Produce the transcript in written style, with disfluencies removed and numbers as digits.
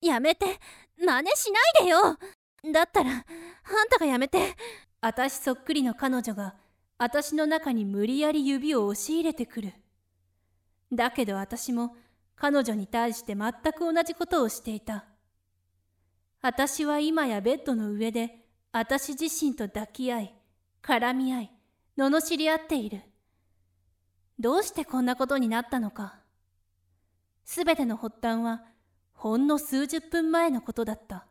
やめて。真似しないでよ。だったら、あんたがやめて。私そっくりの彼女が、私の中に無理やり指を押し入れてくる。だけど私も、彼女に対して全く同じことをしていた。私は今やベッドの上で、私自身と抱き合い、絡み合い、罵り合っている。どうしてこんなことになったのか。すべての発端は、ほんの数十分前のことだった。